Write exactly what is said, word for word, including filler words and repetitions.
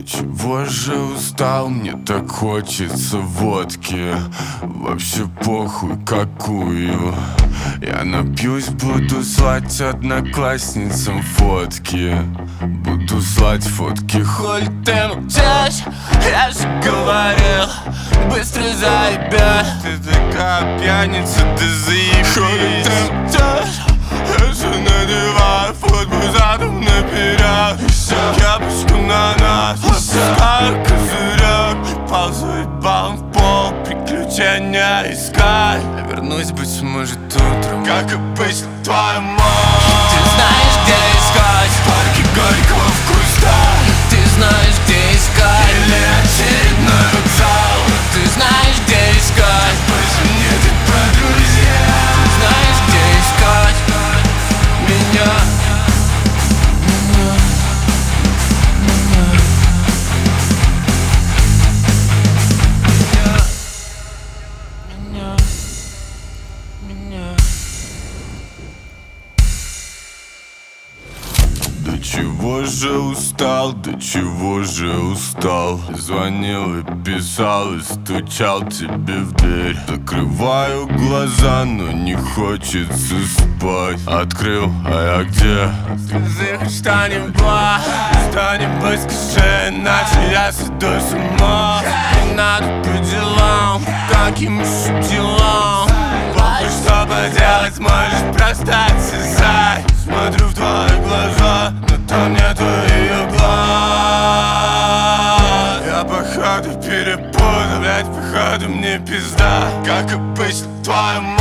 чего же устал? Мне так хочется водки. Вообще похуй какую. Я напьюсь, буду слать одноклассницам фотки. Буду слать фотки. Хуй ты молчишь, я же говорил, быстро заебешь. Ты такая пьяница, ты заебись. Хуй ты молчишь, я же надеваю футбол задом наперед. Кепочку на нас, старый козырек. Ползу ебалом в пол, приключения искать. Я вернусь, быть может, утром, как обычно, твоя мать. Ты знаешь, где искать в парке Горького в кустах. Ты знаешь, где искать или очередной вокзал. Ты знаешь, где искать Больше мне ты про друзья. Ты знаешь, где искать меня. До чего же устал, до чего же устал. Звонил и писал, и стучал тебе в дверь. Закрываю глаза, но не хочется спать. Открыл, а я где? Скажи хоть что-нибудь, что-нибудь скажи, иначе я сойду с ума. Не надо по делам, таким уж делам. Похуй, что поделать, можешь просто отсосать. Смотрю в твои глаза, но там нету ее глаз. Я походу перепутал, блять, походу мне пизда. Как обычно, твоя мать.